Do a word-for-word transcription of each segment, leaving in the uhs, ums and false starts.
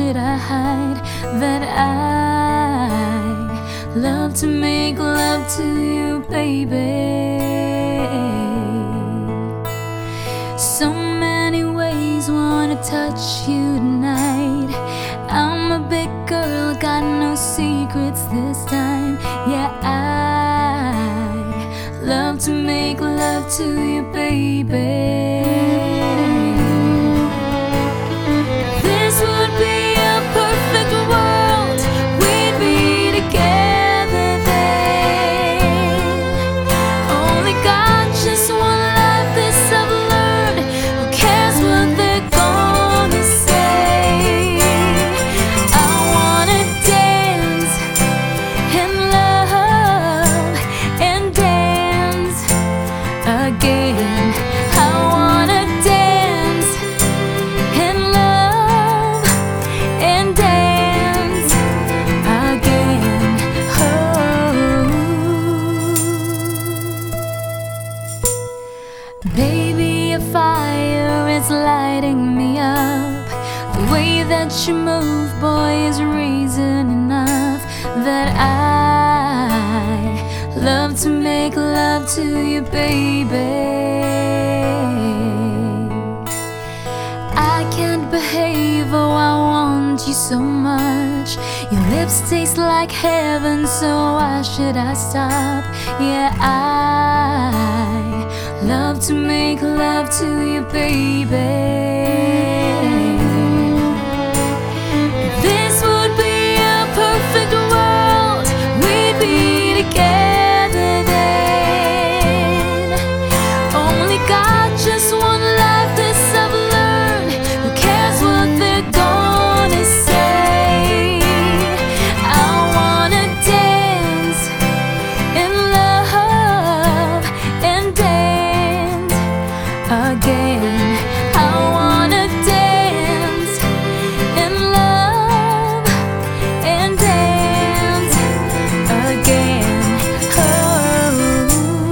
should I hide that I love to make love to you, baby? So many ways wanna touch you tonight. I'm a big girl, got no secrets this time. Yeah, I love to make love to you, baby. This would be a perfect world. We'd be together then. Only got just one life, this I've learned. Who cares what they're gonna say? I wanna dance and love and dance again. I wanna dance and love and dance again. Oh, baby, a fire is lighting me up. The way that you move, boy, is reason enough that I love to make love to you, baby. I can't behave, oh, I want you so much. Your lips taste like heaven, so why should I stop? Yeah, I love to make love to you, baby. This would be a perfect world. We'd be together then. Only got just one life, this I've learned. Who cares what they're gonna say? I wanna dance and love and dance again. I wanna dance and love and dance again. Oh,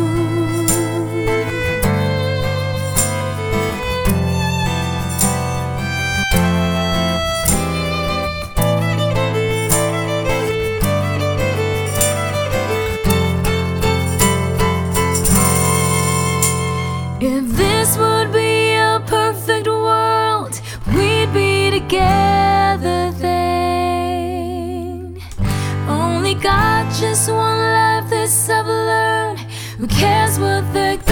if this would be a perfect world, we'd be together then. Only got just one life, this I've learned. Who cares what they're